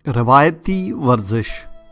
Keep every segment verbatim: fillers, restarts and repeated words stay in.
روایتی ورزش،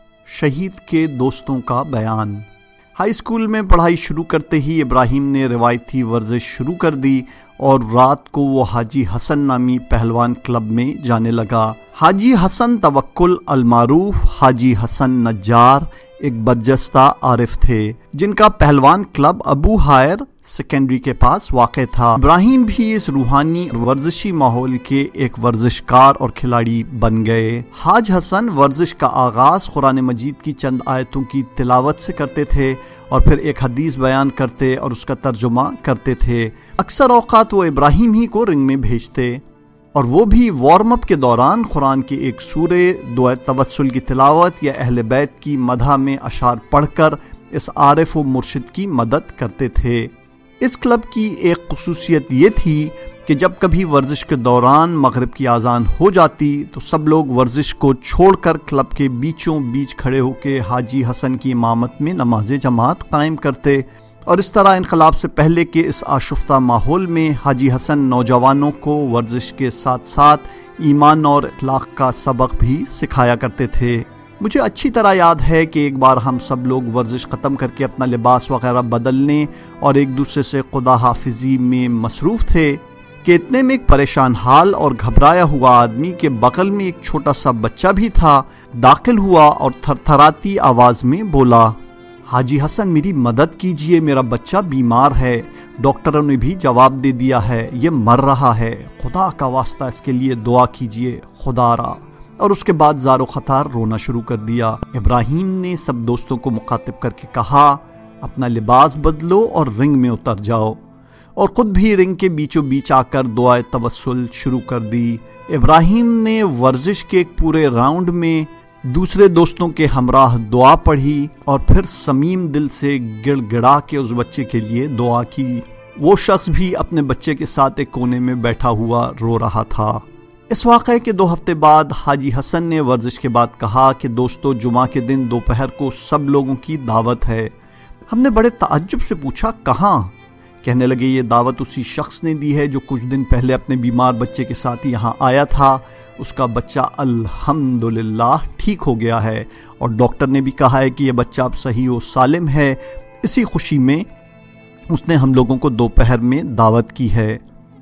شہید کے دوستوں کا بیان۔ ہائی اسکول میں پڑھائی شروع کرتے ہی ابراہیم نے روایتی ورزش شروع کر دی اور رات کو وہ حاجی حسن نامی پہلوان کلب میں جانے لگا۔ حاجی حسن توکل المعروف حاجی حسن نجار ایک برجستہ عارف تھے جن کا پہلوان کلب ابو ہائر سیکنڈری کے پاس واقع تھا۔ ابراہیم بھی اس روحانی ورزشی ماحول کے ایک ورزشکار اور کھلاڑی بن گئے۔ حاج حسن ورزش کا آغاز قرآن مجید کی چند آیتوں کی تلاوت سے کرتے تھے اور پھر ایک حدیث بیان کرتے اور اس کا ترجمہ کرتے تھے۔ اکثر اوقات وہ ابراہیم ہی کو رنگ میں بھیجتے اور وہ بھی وارم اپ کے دوران قرآن کی ایک سورہ، دعائے توسل کی تلاوت یا اہل بیت کی مدح میں اشعار پڑھ کر اس عارف و مرشد کی مدد کرتے تھے۔ اس کلب کی ایک خصوصیت یہ تھی کہ جب کبھی ورزش کے دوران مغرب کی اذان ہو جاتی تو سب لوگ ورزش کو چھوڑ کر کلب کے بیچوں بیچ کھڑے ہو کے حاجی حسن کی امامت میں نماز جماعت قائم کرتے، اور اس طرح انقلاب سے پہلے کے اس آشفتہ ماحول میں حاجی حسن نوجوانوں کو ورزش کے ساتھ ساتھ ایمان اور اخلاق کا سبق بھی سکھایا کرتے تھے۔ مجھے اچھی طرح یاد ہے کہ ایک بار ہم سب لوگ ورزش ختم کر کے اپنا لباس وغیرہ بدلنے اور ایک دوسرے سے خدا حافظی میں مصروف تھے کہ اتنے میں ایک پریشان حال اور گھبرایا ہوا آدمی کے بغل میں ایک چھوٹا سا بچہ بھی تھا داخل ہوا اور تھر تھراتی آواز میں بولا، حاجی حسن میری مدد کیجئے، میرا بچہ بیمار ہے، ڈاکٹروں نے بھی جواب دے دیا ہے یہ مر رہا ہے، خدا کا واسطہ اس کے لیے دعا کیجئے خدا را۔ اور اس کے بعد زار و خطار رونا شروع کر دیا۔ ابراہیم نے سب دوستوں کو مخاطب کر کے کہا، اپنا لباس بدلو اور رنگ میں اتر جاؤ، اور خود بھی رنگ کے بیچوں بیچ آ کر دعائے توسل شروع کر دی۔ ابراہیم نے ورزش کے ایک پورے راؤنڈ میں دوسرے دوستوں کے ہمراہ دعا پڑھی اور پھر صمیم دل سے گڑ گڑا کے اس بچے کے لیے دعا کی۔ وہ شخص بھی اپنے بچے کے ساتھ ایک کونے میں بیٹھا ہوا رو رہا تھا۔ اس واقعے کے دو ہفتے بعد حاجی حسن نے ورزش کے بعد کہا کہ دوستو، جمعہ کے دن دوپہر کو سب لوگوں کی دعوت ہے۔ ہم نے بڑے تعجب سے پوچھا، کہاں؟ کہنے لگے یہ دعوت اسی شخص نے دی ہے جو کچھ دن پہلے اپنے بیمار بچے کے ساتھ یہاں آیا تھا۔ اس کا بچہ الحمدللہ ٹھیک ہو گیا ہے اور ڈاکٹر نے بھی کہا ہے کہ یہ بچہ اب صحیح و سالم ہے۔ اسی خوشی میں اس نے ہم لوگوں کو دوپہر میں دعوت کی ہے۔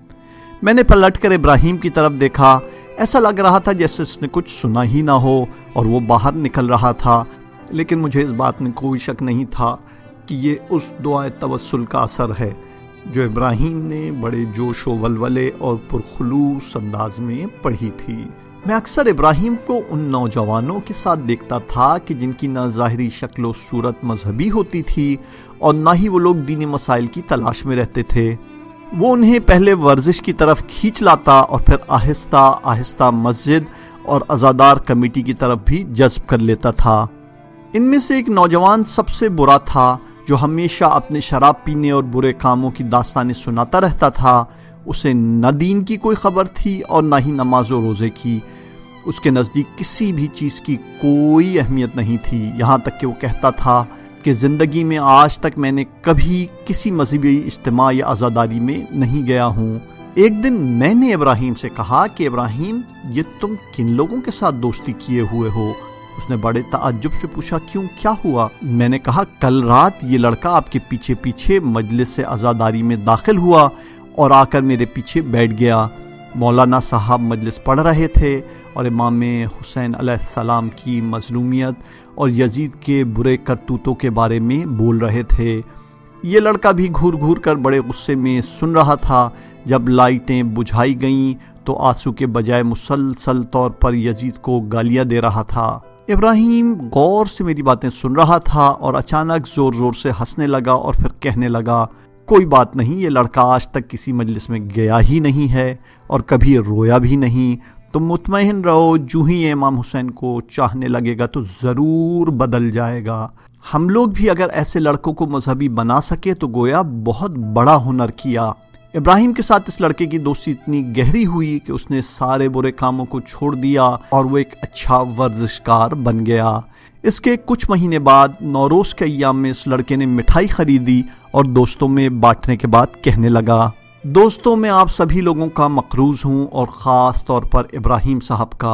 میں نے پلٹ کر ابراہیم کی طرف دیکھا، ایسا لگ رہا تھا جیسے اس نے کچھ سنا ہی نہ ہو اور وہ باہر نکل رہا تھا، لیکن مجھے اس بات میں کوئی شک نہیں تھا کہ یہ اس دعائے توسل کا اثر ہے جو ابراہیم نے بڑے جوش و ولولے اور پرخلوص انداز میں پڑھی تھی۔ میں اکثر ابراہیم کو ان نوجوانوں کے ساتھ دیکھتا تھا کہ جن کی نہ ظاہری شکل و صورت مذہبی ہوتی تھی اور نہ ہی وہ لوگ دینی مسائل کی تلاش میں رہتے تھے۔ وہ انہیں پہلے ورزش کی طرف کھینچ لاتا اور پھر آہستہ آہستہ مسجد اور عزادار کمیٹی کی طرف بھی جذب کر لیتا تھا۔ ان میں سے ایک نوجوان سب سے برا تھا جو ہمیشہ اپنے شراب پینے اور برے کاموں کی داستانیں سناتا رہتا تھا۔ اسے نہ دین کی کوئی خبر تھی اور نہ ہی نماز و روزے کی۔ اس کے نزدیک کسی بھی چیز کی کوئی اہمیت نہیں تھی، یہاں تک کہ وہ کہتا تھا کہ زندگی میں آج تک میں نے کبھی کسی مذہبی اجتماع یا عزاداری میں نہیں گیا ہوں۔ ایک دن میں نے ابراہیم سے کہا کہ ابراہیم، یہ تم کن لوگوں کے ساتھ دوستی کیے ہوئے ہو؟ اس نے بڑے تعجب سے پوچھا، کیوں، کیا ہوا؟ میں نے کہا، کل رات یہ لڑکا آپ کے پیچھے پیچھے مجلس سے عزاداری میں داخل ہوا اور آ کر میرے پیچھے بیٹھ گیا۔ مولانا صاحب مجلس پڑھ رہے تھے اور امام حسین علیہ السلام کی مظلومیت اور یزید کے برے کرتوتوں کے بارے میں بول رہے تھے۔ یہ لڑکا بھی گھور گھور کر بڑے غصے میں سن رہا تھا۔ جب لائٹیں بجھائی گئیں تو آنسو کے بجائے مسلسل طور پر یزید کو گالیاں دے رہا تھا۔ ابراہیم غور سے میری باتیں سن رہا تھا اور اچانک زور زور سے ہنسنے لگا اور پھر کہنے لگا، کوئی بات نہیں، یہ لڑکا آج تک کسی مجلس میں گیا ہی نہیں ہے اور کبھی رویا بھی نہیں، تم مطمئن رہو، جو ہی امام حسین کو چاہنے لگے گا تو ضرور بدل جائے گا۔ ہم لوگ بھی اگر ایسے لڑکوں کو مذہبی بنا سکے تو گویا بہت بڑا ہنر کیا۔ ابراہیم کے ساتھ اس لڑکے کی دوستی اتنی گہری ہوئی کہ اس نے سارے برے کاموں کو چھوڑ دیا اور وہ ایک اچھا ورزشکار بن گیا۔ اس کے کچھ مہینے بعد نوروز کے ایام میں اس لڑکے نے مٹھائی خریدی اور دوستوں میں بانٹنے کے بعد کہنے لگا، دوستوں میں آپ سبھی لوگوں کا مقروض ہوں اور خاص طور پر ابراہیم صاحب کا۔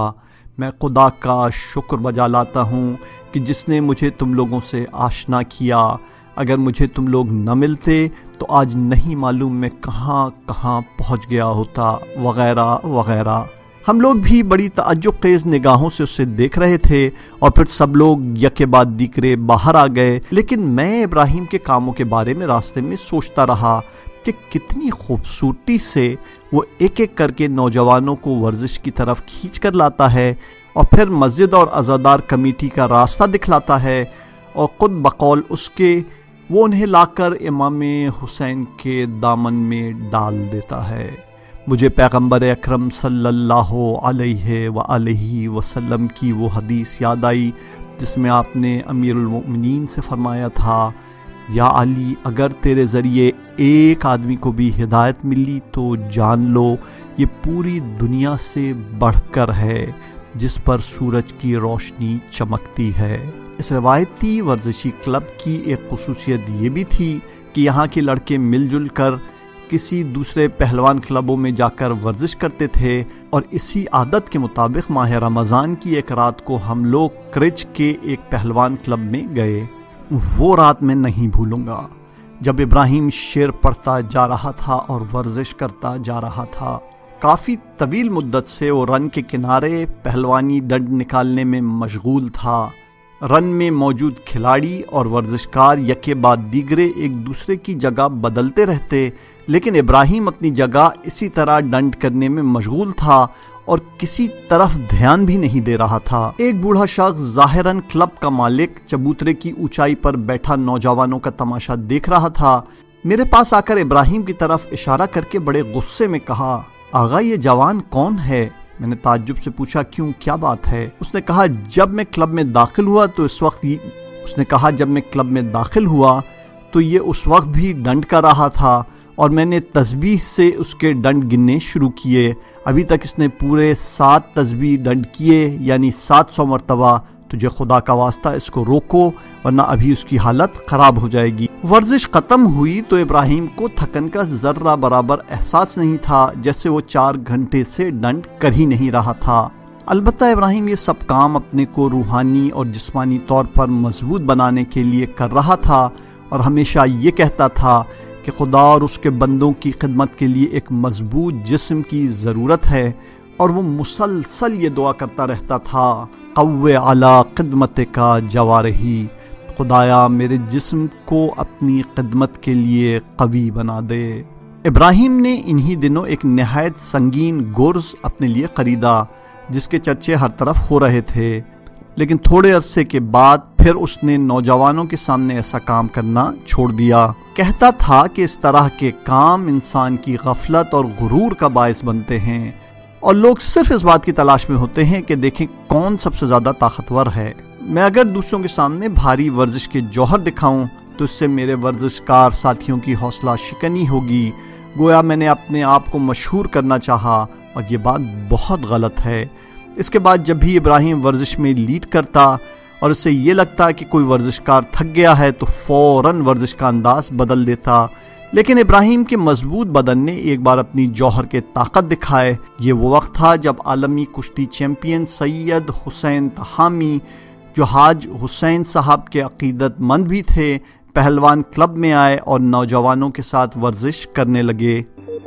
میں خدا کا شکر بجا لاتا ہوں کہ جس نے مجھے تم لوگوں سے آشنا کیا۔ اگر مجھے تم لوگ نہ ملتے تو آج نہیں معلوم میں کہاں کہاں پہنچ گیا ہوتا، وغیرہ وغیرہ۔ ہم لوگ بھی بڑی تعجب خیز نگاہوں سے اسے دیکھ رہے تھے، اور پھر سب لوگ یکے بعد دیگرے باہر آ گئے، لیکن میں ابراہیم کے کاموں کے بارے میں راستے میں سوچتا رہا کہ کتنی خوبصورتی سے وہ ایک ایک کر کے نوجوانوں کو ورزش کی طرف کھینچ کر لاتا ہے، اور پھر مسجد اور عزادار کمیٹی کا راستہ دکھلاتا ہے، اور خود بقول اس کے وہ انہیں لا کر امام حسین کے دامن میں ڈال دیتا ہے۔ مجھے پیغمبر اکرم صلی اللہ علیہ وآلہ وسلم کی وہ حدیث یاد آئی جس میں آپ نے امیر المؤمنین سے فرمایا تھا، یا علی، اگر تیرے ذریعے ایک آدمی کو بھی ہدایت ملی تو جان لو یہ پوری دنیا سے بڑھ کر ہے جس پر سورج کی روشنی چمکتی ہے۔ اس روایتی ورزشی کلب کی ایک خصوصیت یہ بھی تھی کہ یہاں کے لڑکے مل جل کر کسی دوسرے پہلوان کلبوں میں جا کر ورزش کرتے تھے، اور اسی عادت کے مطابق ماہ رمضان کی ایک رات کو ہم لوگ کرچ کے ایک پہلوان کلب میں گئے۔ وہ رات میں نہیں بھولوں گا جب ابراہیم شعر پڑھتا جا رہا تھا اور ورزش کرتا جا رہا تھا۔ کافی طویل مدت سے وہ رن کے کنارے پہلوانی ڈنڈ نکالنے میں مشغول تھا۔ رن میں موجود کھلاڑی اور ورزشکار یکے بعد دیگرے ایک دوسرے کی جگہ بدلتے رہتے، لیکن ابراہیم اپنی جگہ اسی طرح ڈنڈ کرنے میں مشغول تھا اور کسی طرف دھیان بھی نہیں دے رہا تھا۔ ایک بوڑھا شخص ظاہراً کلب کا مالک چبوترے کی اونچائی پر بیٹھا نوجوانوں کا تماشا دیکھ رہا تھا۔ میرے پاس آ کر ابراہیم کی طرف اشارہ کر کے بڑے غصے میں کہا، آغا یہ جوان کون ہے؟ میں نے تعجب سے پوچھا، کیوں، کیا بات ہے؟ اس نے کہا جب میں کلب میں داخل ہوا تو اس وقت اس نے کہا جب میں کلب میں داخل ہوا تو یہ اس وقت بھی ڈنڈ کر رہا تھا، اور میں نے تسبیح سے اس کے ڈنڈ گننے شروع کیے۔ ابھی تک اس نے پورے سات تسبیح ڈنڈ کیے، یعنی سات سو مرتبہ۔ تجھے خدا کا واسطہ اس کو روکو ورنہ ابھی اس کی حالت خراب ہو جائے گی۔ ورزش ختم ہوئی تو ابراہیم کو تھکن کا ذرہ برابر احساس نہیں تھا، جیسے وہ چار گھنٹے سے ڈنڈ کر ہی نہیں رہا تھا۔ البتہ ابراہیم یہ سب کام اپنے کو روحانی اور جسمانی طور پر مضبوط بنانے کے لیے کر رہا تھا، اور ہمیشہ یہ کہتا تھا کہ خدا اور اس کے بندوں کی خدمت کے لیے ایک مضبوط جسم کی ضرورت ہے، اور وہ مسلسل یہ دعا کرتا رہتا تھا، قوّ علی خدمتک جوارحی، خدایا میرے جسم کو اپنی خدمت کے لیے قوی بنا دے۔ ابراہیم نے انہی دنوں ایک نہایت سنگین گرز اپنے لیے خریدا جس کے چرچے ہر طرف ہو رہے تھے، لیکن تھوڑے عرصے کے بعد پھر اس نے نوجوانوں کے سامنے ایسا کام کرنا چھوڑ دیا۔ کہتا تھا کہ اس طرح کے کام انسان کی غفلت اور غرور کا باعث بنتے ہیں، اور لوگ صرف اس بات کی تلاش میں ہوتے ہیں کہ دیکھیں کون سب سے زیادہ طاقتور ہے۔ میں اگر دوسروں کے سامنے بھاری ورزش کے جوہر دکھاؤں تو اس سے میرے ورزشکار ساتھیوں کی حوصلہ شکنی ہوگی، گویا میں نے اپنے آپ کو مشہور کرنا چاہا، اور یہ بات بہت غلط ہے۔ اس کے بعد جب بھی ابراہیم ورزش میں لیڈ کرتا اور اسے یہ لگتا کہ کوئی ورزشکار تھک گیا ہے تو فوراً ورزش کا انداز بدل دیتا، لیکن ابراہیم کے مضبوط بدن نے ایک بار اپنی جوہر کے طاقت دکھائے۔ یہ وہ وقت تھا جب عالمی کشتی چیمپئن سید حسین تہامی، جو حاج حسین صاحب کے عقیدت مند بھی تھے، پہلوان کلب میں آئے اور نوجوانوں کے ساتھ ورزش کرنے لگے۔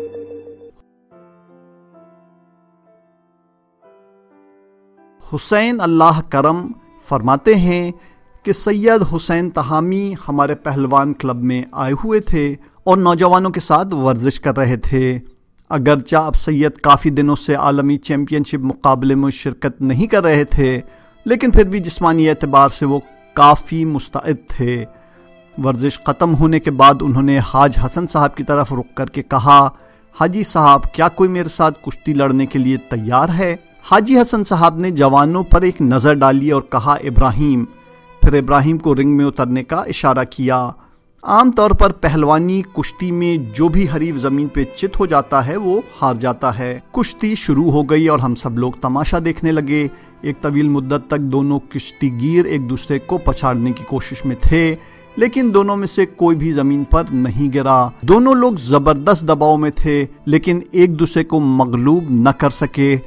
حسین اللہ کرم فرماتے ہیں کہ سید حسین تہامی ہمارے پہلوان کلب میں آئے ہوئے تھے اور نوجوانوں کے ساتھ ورزش کر رہے تھے۔ اگرچہ اب سید کافی دنوں سے عالمی چیمپئن شپ مقابلے میں شرکت نہیں کر رہے تھے، لیکن پھر بھی جسمانی اعتبار سے وہ کافی مستعد تھے۔ ورزش ختم ہونے کے بعد انہوں نے حاج حسن صاحب کی طرف رخ کر کے کہا، حاجی صاحب کیا کوئی میرے ساتھ کشتی لڑنے کے لیے تیار ہے؟ حاجی حسن صاحب نے جوانوں پر ایک نظر ڈالی اور کہا ابراہیم، پھر ابراہیم کو رنگ میں اترنے کا اشارہ کیا۔ عام طور پر پہلوانی کشتی میں جو بھی حریف زمین پہ چت ہو جاتا ہے وہ ہار جاتا ہے۔ کشتی شروع ہو گئی اور ہم سب لوگ تماشا دیکھنے لگے۔ ایک طویل مدت تک دونوں کشتی گیر ایک دوسرے کو پچھاڑنے کی کوشش میں تھے، لیکن دونوں میں سے کوئی بھی زمین پر نہیں گرا۔ دونوں لوگ زبردست دباؤ میں تھے لیکن ایک دوسرے کو مغلوب نہ کر سکے،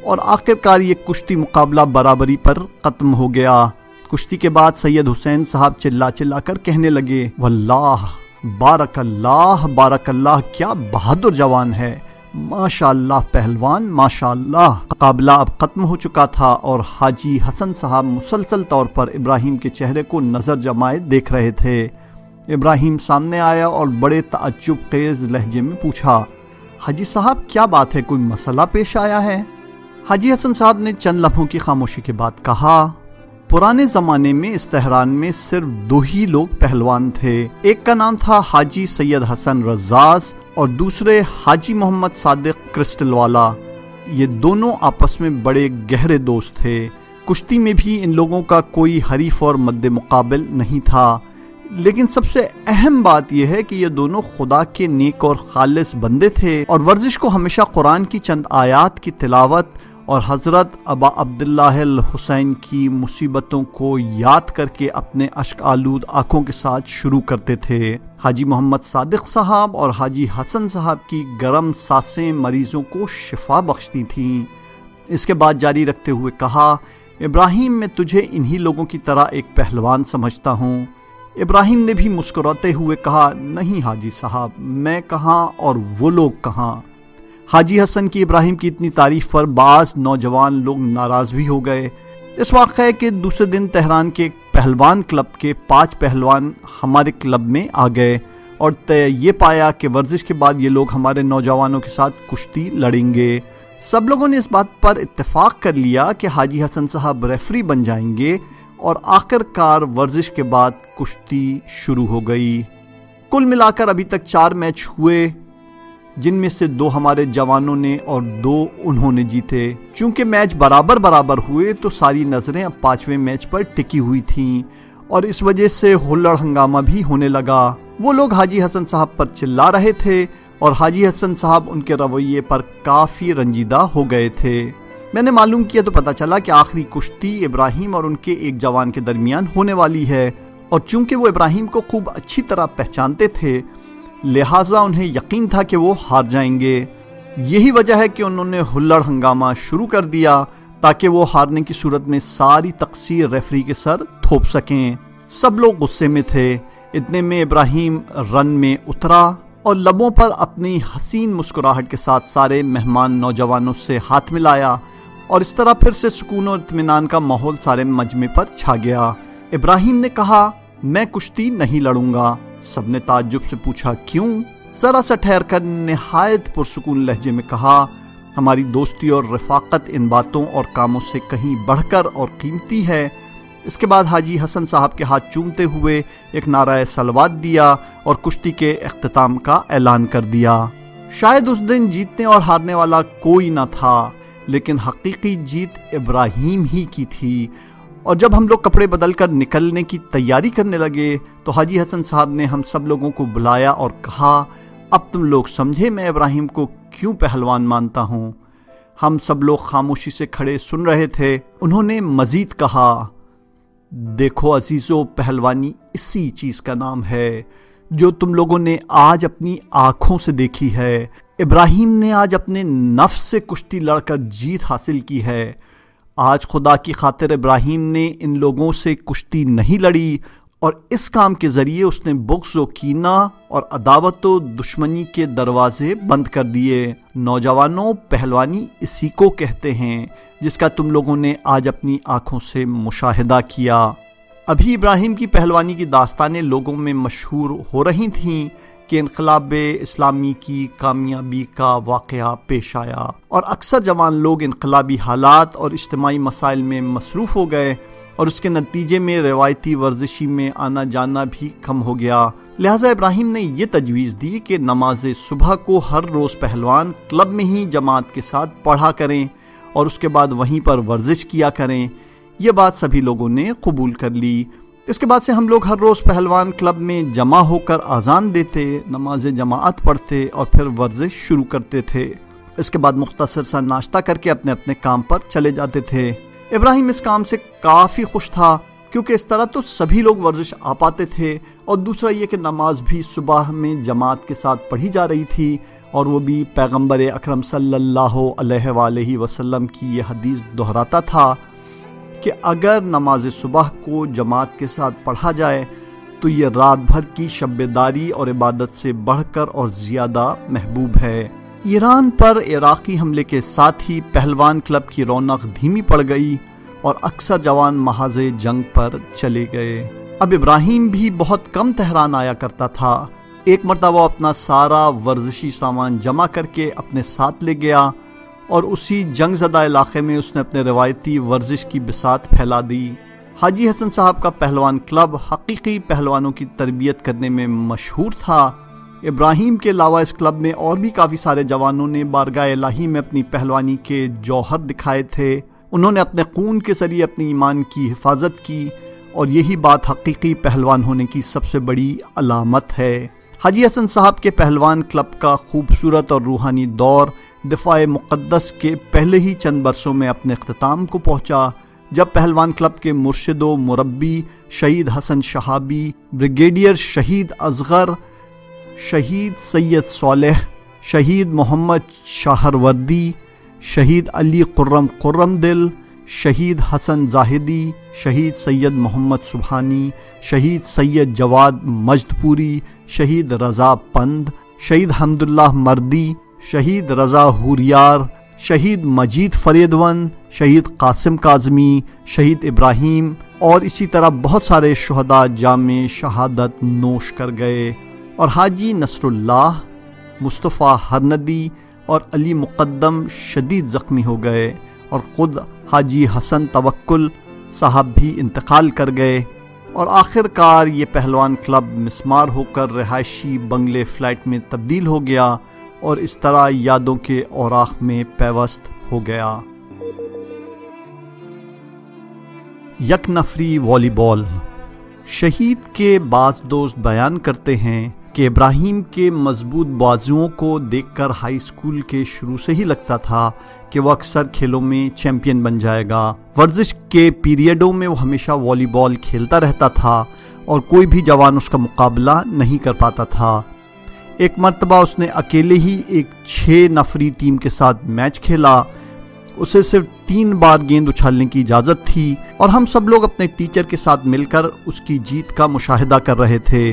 اور آخرکار یہ کشتی مقابلہ برابری پر ختم ہو گیا۔ کشتی کے بعد سید حسین صاحب چلا چلا کر کہنے لگے، واللہ بارک اللہ بارک اللہ، کیا بہادر جوان ہے، ماشاء اللہ پہلوان ماشاء اللہ۔ مقابلہ اب ختم ہو چکا تھا اور حاجی حسن صاحب مسلسل طور پر ابراہیم کے چہرے کو نظر جمائے دیکھ رہے تھے۔ ابراہیم سامنے آیا اور بڑے تعجب خیز لہجے میں پوچھا، حاجی صاحب کیا بات ہے، کوئی مسئلہ پیش آیا ہے؟ حاجی حسن صاحب نے چند لمحوں کی خاموشی کے بعد کہا، پرانے زمانے میں اس تہران میں صرف دو ہی لوگ پہلوان تھے، ایک کا نام تھا حاجی سید حسن رزاز اور دوسرے حاجی محمد صادق کرسٹل والا۔ یہ دونوں آپس میں بڑے گہرے دوست تھے۔ کشتی میں بھی ان لوگوں کا کوئی حریف اور مد مقابل نہیں تھا، لیکن سب سے اہم بات یہ ہے کہ یہ دونوں خدا کے نیک اور خالص بندے تھے اور ورزش کو ہمیشہ قرآن کی چند آیات کی تلاوت اور حضرت ابا عبداللہ الحسین کی مصیبتوں کو یاد کر کے اپنے اشک آلود آنکھوں کے ساتھ شروع کرتے تھے۔ حاجی محمد صادق صاحب اور حاجی حسن صاحب کی گرم سانسیں مریضوں کو شفا بخشتی تھیں۔ اس کے بعد جاری رکھتے ہوئے کہا، ابراہیم میں تجھے انہی لوگوں کی طرح ایک پہلوان سمجھتا ہوں۔ ابراہیم نے بھی مسکراتے ہوئے کہا، نہیں حاجی صاحب، میں کہاں اور وہ لوگ کہاں۔ حاجی حسن کی ابراہیم کی اتنی تعریف پر بعض نوجوان لوگ ناراض بھی ہو گئے۔ اس واقعے کے دوسرے دن تہران کے پہلوان کلب کے پانچ پہلوان ہمارے کلب میں آ گئے اور طے یہ پایا کہ ورزش کے بعد یہ لوگ ہمارے نوجوانوں کے ساتھ کشتی لڑیں گے۔ سب لوگوں نے اس بات پر اتفاق کر لیا کہ حاجی حسن صاحب ریفری بن جائیں گے اور آخر کار ورزش کے بعد کشتی شروع ہو گئی۔ کل ملا کر ابھی تک چار میچ ہوئے، جن میں سے دو ہمارے جوانوں نے اور دو انہوں نے جیتے۔ چونکہ میچ برابر برابر ہوئے تو ساری نظریں اب پانچویں میچ پر ٹکی ہوئی تھیں اور اس وجہ سے ہلڑ ہنگامہ بھی ہونے لگا۔ وہ لوگ حاجی حسن صاحب پر چلا رہے تھے اور حاجی حسن صاحب ان کے رویے پر کافی رنجیدہ ہو گئے تھے۔ میں نے معلوم کیا تو پتہ چلا کہ آخری کشتی ابراہیم اور ان کے ایک جوان کے درمیان ہونے والی ہے، اور چونکہ وہ ابراہیم کو خوب اچھی طرح پہچانتے تھے لہٰذا انہیں یقین تھا کہ وہ ہار جائیں گے۔ یہی وجہ ہے کہ انہوں نے ہلڑ ہنگامہ شروع کر دیا تاکہ وہ ہارنے کی صورت میں ساری تقصیر ریفری کے سر تھوپ سکیں۔ سب لوگ غصے میں تھے۔ اتنے میں ابراہیم رن میں اترا اور لبوں پر اپنی حسین مسکراہٹ کے ساتھ سارے مہمان نوجوانوں سے ہاتھ ملایا اور اس طرح پھر سے سکون اور اطمینان کا ماحول سارے مجمع پر چھا گیا۔ ابراہیم نے کہا، میں کشتی نہیں لڑوں گا۔ سب نے تعجب سے پوچھا، کیوں؟ ذرا سا ٹھہر کر نہایت پرسکون لہجے میں کہا، ہماری دوستی اور رفاقت ان باتوں اور کاموں سے کہیں بڑھ کر اور قیمتی ہے۔ اس کے بعد حاجی حسن صاحب کے ہاتھ چومتے ہوئے ایک نعرہ صلوات دیا اور کشتی کے اختتام کا اعلان کر دیا۔ شاید اس دن جیتنے اور ہارنے والا کوئی نہ تھا، لیکن حقیقی جیت ابراہیم ہی کی تھی۔ اور جب ہم لوگ کپڑے بدل کر نکلنے کی تیاری کرنے لگے تو حاجی حسن صاحب نے ہم سب لوگوں کو بلایا اور کہا، اب تم لوگ سمجھے میں ابراہیم کو کیوں پہلوان مانتا ہوں۔ ہم سب لوگ خاموشی سے کھڑے سن رہے تھے۔ انہوں نے مزید کہا، دیکھو عزیزو، پہلوانی اسی چیز کا نام ہے جو تم لوگوں نے آج اپنی آنکھوں سے دیکھی ہے۔ ابراہیم نے آج اپنے نفس سے کشتی لڑ کر جیت حاصل کی ہے۔ آج خدا کی خاطر ابراہیم نے ان لوگوں سے کشتی نہیں لڑی اور اس کام کے ذریعے اس نے بغض و کینہ اور عداوت و دشمنی کے دروازے بند کر دیے۔ نوجوانوں، پہلوانی اسی کو کہتے ہیں جس کا تم لوگوں نے آج اپنی آنکھوں سے مشاہدہ کیا۔ ابھی ابراہیم کی پہلوانی کی داستانیں لوگوں میں مشہور ہو رہی تھیں کہ انقلاب اسلامی کی کامیابی کا واقعہ پیش آیا اور اکثر جوان لوگ انقلابی حالات اور اجتماعی مسائل میں مصروف ہو گئے اور اس کے نتیجے میں روایتی ورزشی میں آنا جانا بھی کم ہو گیا۔ لہٰذا ابراہیم نے یہ تجویز دی کہ نماز صبح کو ہر روز پہلوان کلب میں ہی جماعت کے ساتھ پڑھا کریں اور اس کے بعد وہیں پر ورزش کیا کریں۔ یہ بات سبھی لوگوں نے قبول کر لی۔ اس کے بعد سے ہم لوگ ہر روز پہلوان کلب میں جمع ہو کر اذان دیتے، نماز جماعت پڑھتے اور پھر ورزش شروع کرتے تھے۔ اس کے بعد مختصر سا ناشتہ کر کے اپنے اپنے کام پر چلے جاتے تھے۔ ابراہیم اس کام سے کافی خوش تھا کیونکہ اس طرح تو سبھی لوگ ورزش آ پاتے تھے اور دوسرا یہ کہ نماز بھی صبح میں جماعت کے ساتھ پڑھی جا رہی تھی اور وہ بھی پیغمبر اکرم صلی اللہ علیہ وآلہ وسلم کی یہ حدیث دہراتا تھا کہ اگر نماز صبح کو جماعت کے ساتھ پڑھا جائے تو یہ رات بھر کی شب بیداری اور عبادت سے بڑھ کر اور زیادہ محبوب ہے۔ ایران پر عراقی حملے کے ساتھ ہی پہلوان کلب کی رونق دھیمی پڑ گئی اور اکثر جوان محاذ جنگ پر چلے گئے۔ اب ابراہیم بھی بہت کم تہران آیا کرتا تھا۔ ایک مرتبہ وہ اپنا سارا ورزشی سامان جمع کر کے اپنے ساتھ لے گیا اور اسی جنگ زدہ علاقے میں اس نے اپنے روایتی ورزش کی بساط پھیلا دی۔ حاجی حسن صاحب کا پہلوان کلب حقیقی پہلوانوں کی تربیت کرنے میں مشہور تھا۔ ابراہیم کے علاوہ اس کلب میں اور بھی کافی سارے جوانوں نے بارگاہ الہی میں اپنی پہلوانی کے جوہر دکھائے تھے۔ انہوں نے اپنے خون کے ذریعے اپنی ایمان کی حفاظت کی اور یہی بات حقیقی پہلوان ہونے کی سب سے بڑی علامت ہے۔ حاجی حسن صاحب کے پہلوان کلب کا خوبصورت اور روحانی دور دفاع مقدس کے پہلے ہی چند برسوں میں اپنے اختتام کو پہنچا، جب پہلوان کلب کے مرشد و مربی شہید حسن شہابی، بریگیڈیئر شہید اصغر، شہید سید صالح، شہید محمد شاہروردی، شہید علی قرم قرم دل، شہید حسن زاہدی، شہید سید محمد سبحانی، شہید سید جواد مجدپوری، شہید رضا پند، شہید حمداللہ مردی، شہید رضا ہوریار، شہید مجید فریدون، شہید قاسم کاظمی، شہید ابراہیم اور اسی طرح بہت سارے شہداء جام شہادت نوش کر گئے، اور حاجی نصر اللہ، مصطفیٰ ہرندی اور علی مقدم شدید زخمی ہو گئے، اور خود حاجی حسن توکل صاحب بھی انتقال کر گئے، اور آخر کار یہ پہلوان کلب مسمار ہو کر رہائشی بنگلے فلیٹ میں تبدیل ہو گیا اور اس طرح یادوں کے اوراق میں پیوست ہو گیا۔ یک نفری والی بال۔ شہید کے بعض دوست بیان کرتے ہیں کہ ابراہیم کے مضبوط بازوؤں کو دیکھ کر ہائی اسکول کے شروع سے ہی لگتا تھا کہ وہ اکثر کھیلوں میں چیمپئن بن جائے گا۔ ورزش کے پیریڈوں میں وہ ہمیشہ والی بال کھیلتا رہتا تھا اور کوئی بھی جوان اس کا مقابلہ نہیں کر پاتا تھا۔ ایک مرتبہ اس نے اکیلے ہی ایک چھ نفری ٹیم کے ساتھ میچ کھیلا۔ اسے صرف تین بار گیند اچھالنے کی اجازت تھی اور ہم سب لوگ اپنے ٹیچر کے ساتھ مل کر اس کی جیت کا مشاہدہ کر رہے تھے۔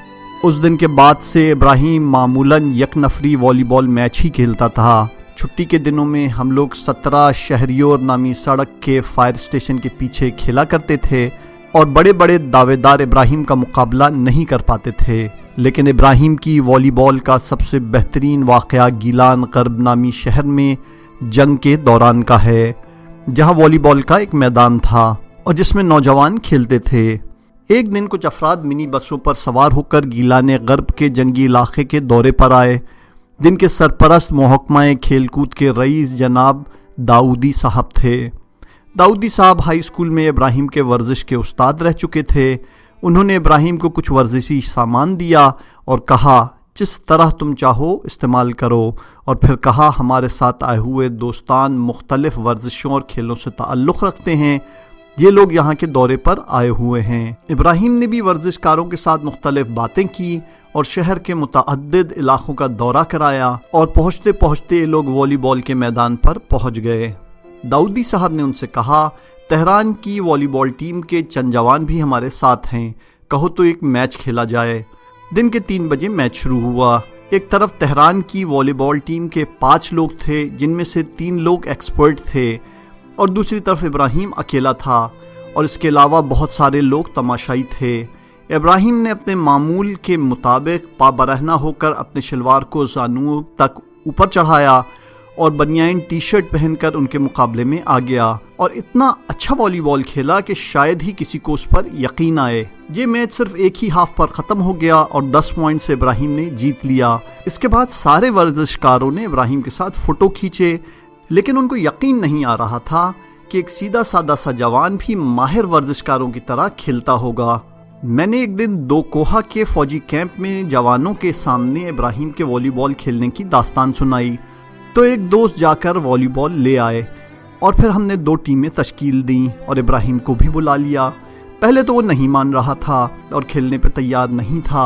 اس دن کے بعد سے ابراہیم معمولاً یک نفری والی بال میچ ہی کھیلتا تھا۔ چھٹی کے دنوں میں ہم لوگ سترہ شہریور نامی سڑک کے فائر اسٹیشن کے پیچھے کھیلا کرتے تھے اور بڑے بڑے دعوے دار ابراہیم کا مقابلہ نہیں کر پاتے تھے، لیکن ابراہیم کی والی بال کا سب سے بہترین واقعہ گیلان غرب نامی شہر میں جنگ کے دوران کا ہے، جہاں والی بال کا ایک میدان تھا اور جس میں نوجوان کھیلتے تھے۔ ایک دن کچھ افراد منی بسوں پر سوار ہو کر گیلان غرب کے جنگی علاقے کے دورے پر آئے، جن کے سرپرست محکمہ کھیل کود کے رئیس جناب داؤدی صاحب تھے۔ داؤدی صاحب ہائی اسکول میں ابراہیم کے ورزش کے استاد رہ چکے تھے۔ انہوں نے ابراہیم کو کچھ ورزشی سامان دیا اور کہا جس طرح تم چاہو استعمال کرو، اور پھر کہا ہمارے ساتھ آئے ہوئے دوستان مختلف ورزشوں اور کھیلوں سے تعلق رکھتے ہیں، یہ لوگ یہاں کے دورے پر آئے ہوئے ہیں۔ ابراہیم نے بھی ورزش کاروں کے ساتھ مختلف باتیں کی اور شہر کے متعدد علاقوں کا دورہ کرایا، اور پہنچتے پہنچتے یہ لوگ والی بال کے میدان پر پہنچ گئے۔ داؤدی صاحب نے ان سے کہا تہران کی والی بال ٹیم کے چند جوان بھی ہمارے ساتھ ہیں، کہو تو ایک میچ کھیلا جائے۔ دن کے تین بجے میچ شروع ہوا۔ ایک طرف تہران کی والی بال ٹیم کے پانچ لوگ تھے جن میں سے تین لوگ ایکسپرٹ تھے، اور دوسری طرف ابراہیم اکیلا تھا، اور اس کے علاوہ بہت سارے لوگ تماشائی تھے۔ ابراہیم نے اپنے معمول کے مطابق پا برہنہ ہو کر اپنے شلوار کو زانوں تک اوپر چڑھایا اور بنیان ٹی شرٹ پہن کر ان کے مقابلے میں آ گیا، اور اتنا اچھا والی بال کھیلا کہ شاید ہی کسی کو اس پر یقین آئے۔ یہ میچ صرف ایک ہی ہاف پر ختم ہو گیا اور دس پوائنٹ سے ابراہیم نے جیت لیا۔ اس کے بعد سارے ورزشکاروں نے ابراہیم کے ساتھ فوٹو کھینچے، لیکن ان کو یقین نہیں آ رہا تھا کہ ایک سیدھا سادہ سا جوان بھی ماہر ورزشکاروں کی طرح کھیلتا ہوگا۔ میں نے ایک دن دو کوہا کے فوجی کیمپ میں جوانوں کے سامنے ابراہیم کے والی بال کھیلنے کی داستان سنائی، تو ایک دوست جا کر والی بال لے آئے، اور پھر ہم نے دو ٹیمیں تشکیل دیں اور ابراہیم کو بھی بلا لیا۔ پہلے تو وہ نہیں مان رہا تھا اور کھیلنے پہ تیار نہیں تھا،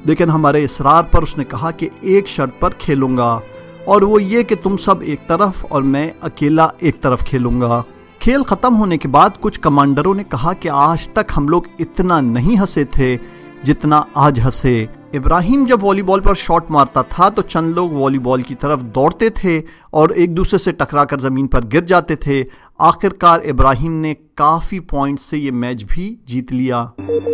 لیکن ہمارے اصرار پر اس نے کہا کہ ایک شرط پر کھیلوں گا، اور وہ یہ کہ تم سب ایک طرف اور میں اکیلا ایک طرف کھیلوں گا۔ کھیل ختم ہونے کے بعد کچھ کمانڈروں نے کہا کہ آج تک ہم لوگ اتنا نہیں ہنسے تھے جتنا آج ہنسے۔ ابراہیم جب والی بال پر شاٹ مارتا تھا تو چند لوگ والی بال کی طرف دوڑتے تھے اور ایک دوسرے سے ٹکرا کر زمین پر گر جاتے تھے۔ آخر کار ابراہیم نے کافی پوائنٹ سے یہ میچ بھی جیت لیا۔